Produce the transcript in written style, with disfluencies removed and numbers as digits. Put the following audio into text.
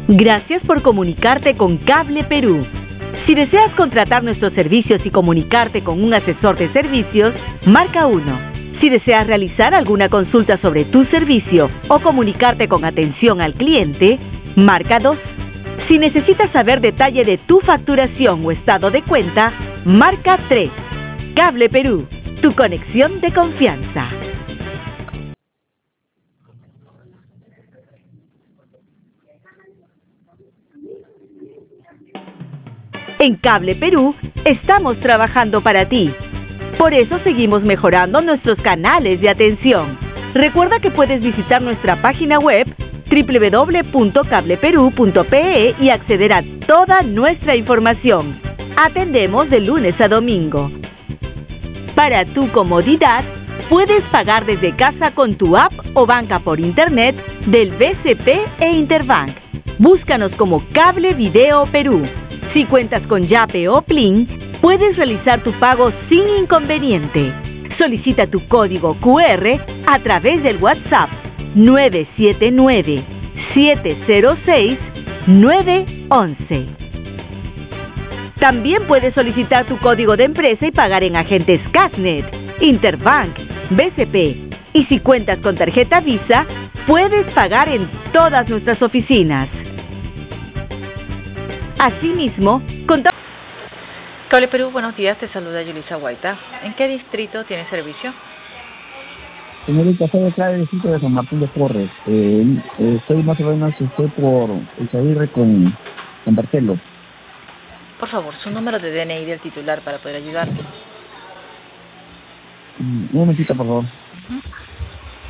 Gracias por comunicarte con Cable Perú. Si deseas contratar nuestros servicios y comunicarte con un asesor de servicios, marca 1. Si deseas realizar alguna consulta sobre tu servicio o comunicarte con atención al cliente, marca 2. Si necesitas saber detalle de tu facturación o estado de cuenta, marca 3. Cable Perú, tu conexión de confianza. En Cable Perú estamos trabajando para ti. Por eso seguimos mejorando nuestros canales de atención. Recuerda que puedes visitar nuestra página web www.cableperú.pe y acceder a toda nuestra información. Atendemos de lunes a domingo. Para tu comodidad, puedes pagar desde casa con tu app o banca por internet del BCP e Interbank. Búscanos como Cable Video Perú. Si cuentas con Yape o Plin, puedes realizar tu pago sin inconveniente. Solicita tu código QR a través del WhatsApp 979-706-911. También puedes solicitar tu código de empresa y pagar en agentes Casnet, Interbank, BCP. Y si cuentas con tarjeta Visa, puedes pagar en todas nuestras oficinas. Asimismo, contamos... Cable Perú, buenos días, te saluda Yulisa Guaita. ¿En qué distrito tiene servicio? Señorita, soy acá del distrito de San Martín de Porres. Estoy más o menos por Isaguirre con Bartelo. Por favor, su número de DNI del titular para poder ayudarte. Un momentito, por favor.